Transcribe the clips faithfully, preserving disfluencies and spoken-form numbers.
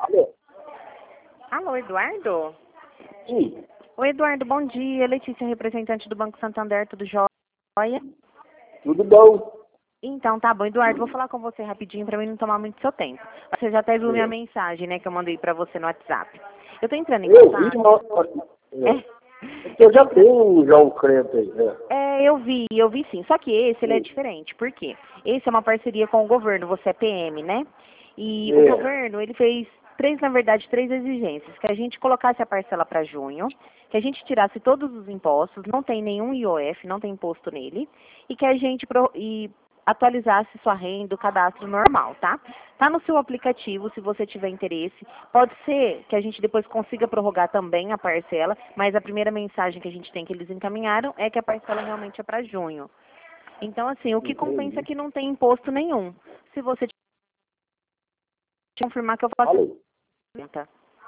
Alô? Alô, Eduardo? Sim, Oi, Eduardo, bom dia. Letícia, representante do Banco Santander, tudo jóia? tudo bom? Então, tá bom, Eduardo, vou falar com você rapidinho pra mim não tomar muito seu tempo. Você já até viu minha É. mensagem, né, que eu mandei pra você no WhatsApp. Eu tô entrando em Eu vi, contato... mas... É. É, Porque eu já tenho já um crédito aí. É. é, eu vi, eu vi sim. Só que esse, ele é Sim. diferente. Por quê? Esse é uma parceria com o governo, você é P M, né? E o É. governo, ele fez três, na verdade, três exigências. Que a gente colocasse a parcela para junho, que a gente tirasse todos os impostos, não tem nenhum I O F, não tem imposto nele, e que a gente pro, e atualizasse sua renda, o cadastro normal, tá? Tá no seu aplicativo, se você tiver interesse. Pode ser que a gente depois consiga prorrogar também a parcela, mas a primeira mensagem que a gente tem que eles encaminharam é que a parcela realmente é para junho. Então, assim, o que compensa é Entendi. que não tem imposto nenhum. Se você confirmar que eu faço Alô? a pergunta.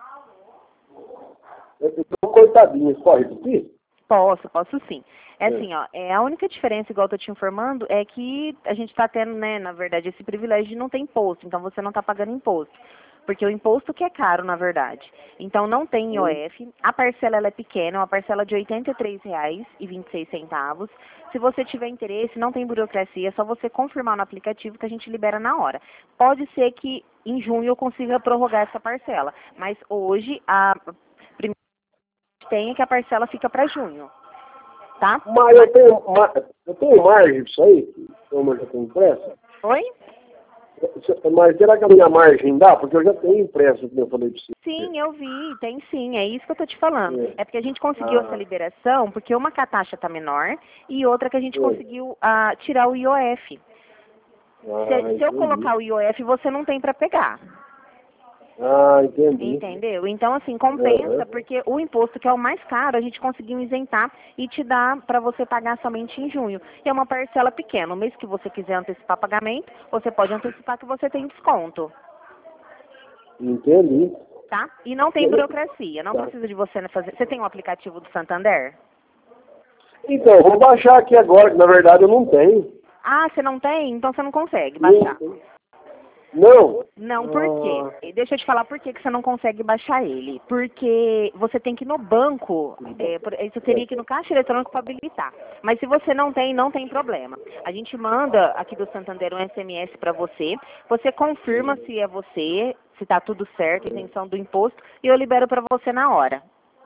Eu tô coitadinho, pode repetir? Posso, posso sim. É É. assim, ó, é, a única diferença, igual eu tô te informando, é que a gente está tendo, né, na verdade, esse privilégio de não ter imposto, então você não está pagando imposto. Porque o imposto que é caro, na verdade. Então não tem I O F, a parcela ela é pequena, é uma parcela de oitenta e três reais e vinte e seis centavos. Se você tiver interesse, não tem burocracia, é só você confirmar no aplicativo que a gente libera na hora. Pode ser que em junho eu consiga prorrogar essa parcela, mas hoje a primeira tem é que a parcela fica para junho. Tá? Mas eu tenho, ma- eu tenho margem disso aí, como eu já tenho impresso. Oi? Mas será que a minha margem dá? Porque eu já tenho impresso, como eu falei para você. Sim, eu vi, tem sim, é isso que eu tô te falando. É. É porque a gente conseguiu essa Ah, liberação, porque uma que a taxa tá menor e outra que a gente é. conseguiu ah, tirar o I O F. Ah, Se, se eu entendi. colocar o I O F, você não tem para pegar. Ah, entendi. Entendeu? Então, assim, Aham. compensa, porque o imposto que é o mais caro, a gente conseguiu isentar e te dar para você pagar somente em junho. E é uma parcela pequena. O mês que você quiser antecipar pagamento, você pode antecipar que você tem desconto. Entendi. Tá? E não tem burocracia, não Tá. precisa de você fazer. Você tem um aplicativo do Santander? Então, vou baixar aqui agora, que na verdade eu não tenho. Ah, você não tem? Então você não consegue Não. baixar. Não? Não, por quê? Ah, E deixa eu te falar por que que você não consegue baixar ele. Porque você tem que ir no banco, é, por- isso teria que ir no caixa eletrônico para habilitar. Mas se você não tem, não tem problema. A gente manda aqui do Santander um S M S para você, você confirma se é você, se está tudo certo, isenção do imposto, e eu libero para você na hora.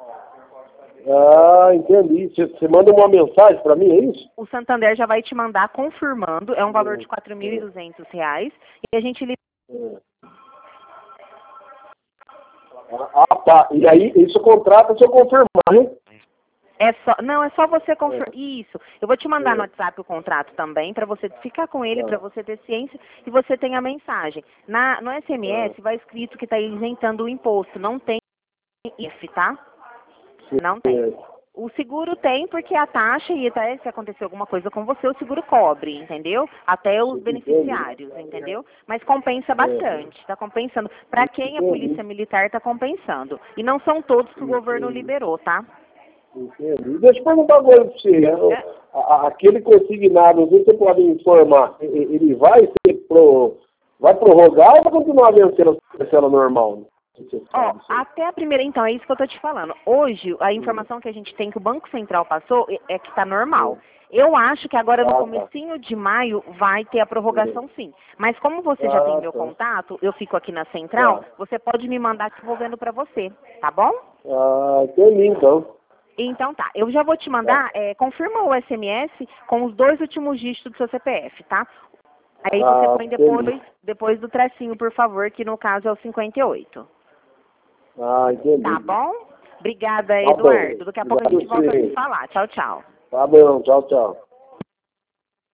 ah, entendi. Você você manda uma mensagem para mim, é isso? O Santander já vai te mandar confirmando, é um valor de quatro mil e duzentos reais, e a gente libera. É. Ah, tá. E aí, isso contrata se eu confirmar, né? É só, não, é só você confirmar. É. Isso. Eu vou te mandar no É. WhatsApp o contrato também, para você ficar com ele, para Tá. você ter ciência, e você tem a mensagem. Na, no S M S Tá. vai escrito que está isentando o imposto, não tem I F, tá? Não tem. É. O seguro tem porque a taxa e até se acontecer alguma coisa com você, o seguro cobre, entendeu? Até os Entendi. beneficiários, entendeu? Mas compensa É. bastante, está compensando. Para quem a polícia Entendi. militar está compensando. E não são todos que o governo Entendi. liberou, tá? Entendi. Deixa eu perguntar uma coisa para você. É. A- a- Aquele consignado, não sei se você pode me informar, e- e- ele vai ser pro, vai prorrogar ou vai continuar vencendo a parcela normal? Não sei se você Ó, sabe isso aí. até a primeira, então, é isso que eu tô te falando. Hoje, a Hum. informação que a gente tem que o Banco Central passou é é que tá normal. Hum. Eu acho que agora no Ah, tá. comecinho de maio vai ter a prorrogação sim. Mas como você já tem Ah, meu tá. contato, eu fico aqui na central, Tá. você pode me mandar devolvendo para você, tá bom? Ah, entendi então. Então tá, eu já vou te mandar, é, confirma o S M S com os dois últimos dígitos do seu C P F, tá? Aí você Ah, põe depois, entendi. depois do tracinho, por favor, que no caso é o cinquenta e oito. Ah, entendi. Tá bom? Obrigada, Tá bom. Eduardo. Daqui a pouco a Obrigado gente a volta a se você. falar. Tchau, tchau. Tá bom, tchau, tchau.